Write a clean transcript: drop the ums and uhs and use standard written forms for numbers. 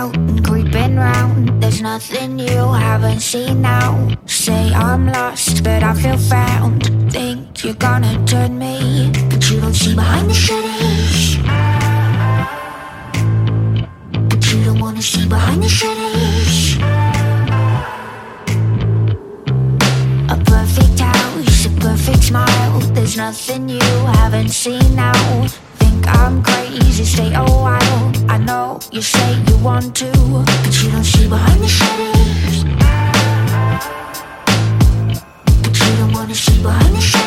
out and creeping round. There's nothing you haven't seen now. Say I'm lost, but I feel found. Think you're gonna turn me, but you don't see behind the shutters. But you don't wanna see behind the shutters. A perfect house, a perfect smile. There's nothing you haven't seen now. Think I'm crazy, stay a while. I know you say you want to, but you don't see behind the shutters. But you don't wanna see behind the shutters.